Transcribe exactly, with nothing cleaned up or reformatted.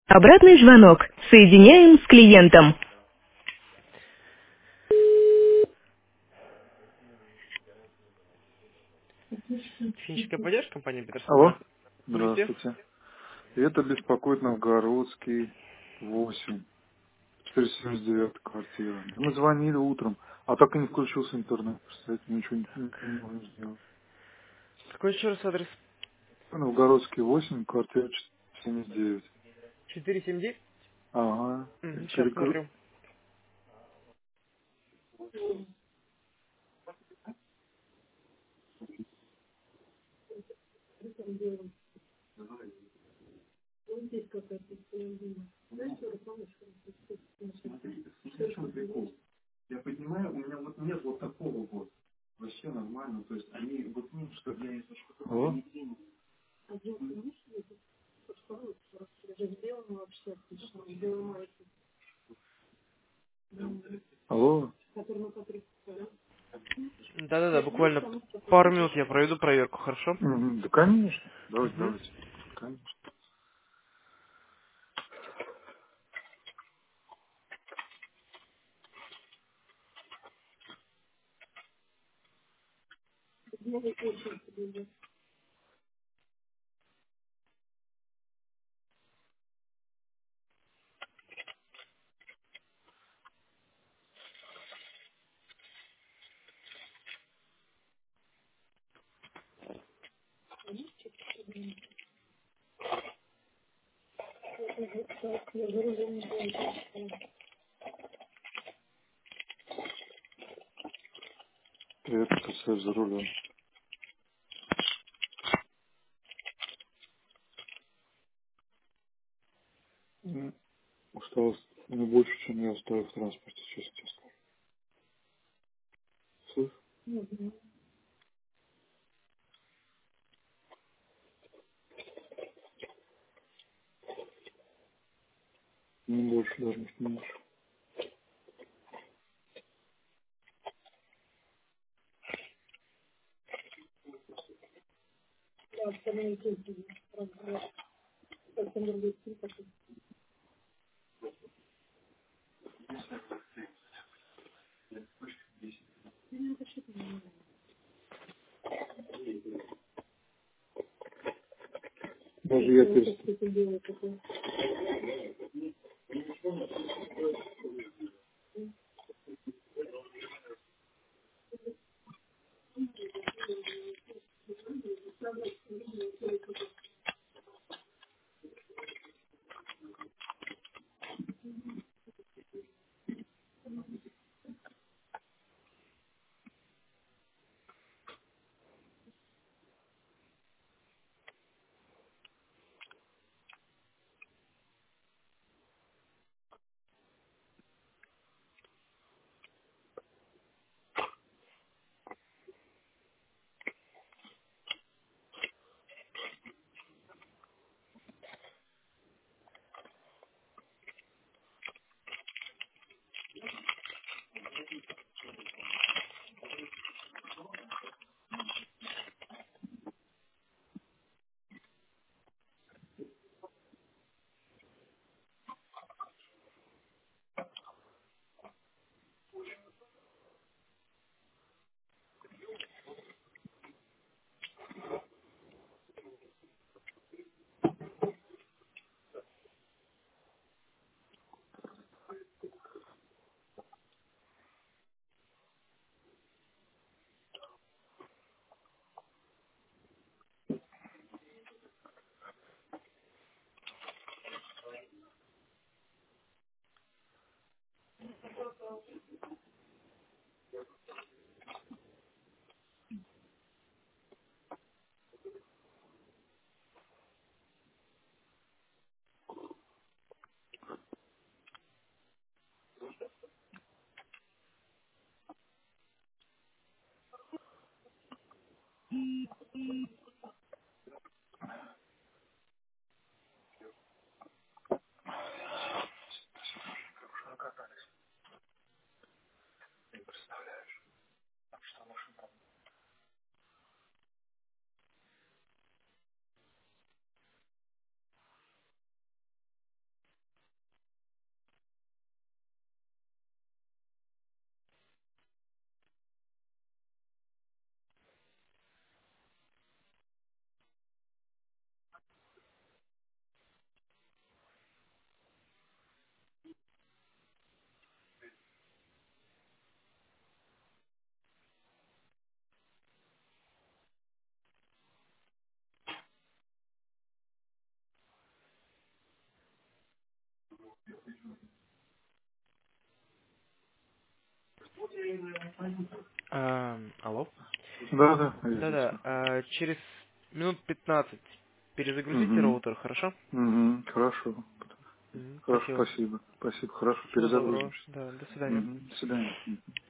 Обратный звонок. Соединяем с клиентом. Техническая поддержка компании Алло. Петерспорт. Здравствуйте. Здравствуйте. Это беспокоит Новгородский восемь, четыреста семьдесят девятая квартира. Мы звонили утром, а так и не включился интернет. Представляете, ничего не, не- не можем сделать. Какой еще раз адрес? Новгородский восемь, квартира четыреста семьдесят девять. четыреста семьдесят девять? Ага. Угу, сейчас Перекры- смотрю. Я понимаю, у меня вот нет вот такого вот. Вообще нормально. То есть они вот ну, что я если что-то. Алло? Алло. Да-да-да, буквально пару минут я проведу проверку, хорошо? Мгм. Да, конечно. Давайте, Угу. давайте. Конечно. Привет, касаюсь за рулем. М, Усталость не больше, чем я устаю в транспорте, честно тебе скажу. Слышь? Не больше, даже не меньше. Даже я перестал. А, алло. Да, да, я здесь. Да-да, а, через минут пятнадцать перезагрузите Угу. роутер, хорошо? Угу. Хорошо. Мгм, Хорошо, спасибо. спасибо. Спасибо. Хорошо, Всего доброго. перезагрузимся. Да, до свидания. Угу. До свидания. Мгм.